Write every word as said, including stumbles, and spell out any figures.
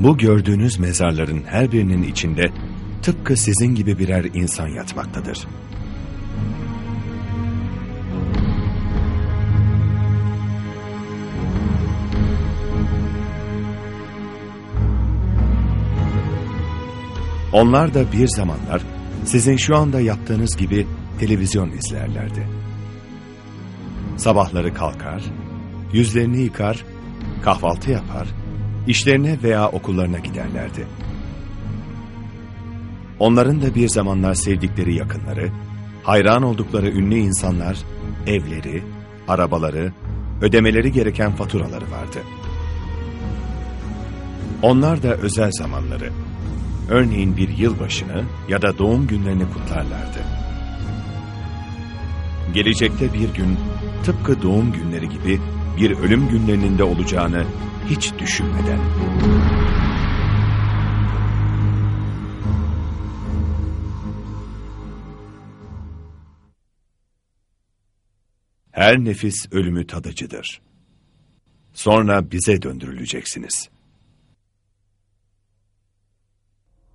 Bu gördüğünüz mezarların her birinin içinde tıpkı sizin gibi birer insan yatmaktadır. Onlar da bir zamanlar sizin şu anda yaptığınız gibi televizyon izlerlerdi. Sabahları kalkar, yüzlerini yıkar, kahvaltı yapar, işlerine veya okullarına giderlerdi. Onların da bir zamanlar sevdikleri yakınları, hayran oldukları ünlü insanlar, evleri, arabaları, ödemeleri gereken faturaları vardı. Onlar da özel zamanları, örneğin bir yılbaşını ya da doğum günlerini kutlarlardı. Gelecekte bir gün tıpkı doğum günleri gibi bir ölüm günlerinin de olacağını hiç düşünmeden. Her nefis ölümü tadıcıdır. Sonra bize döndürüleceksiniz.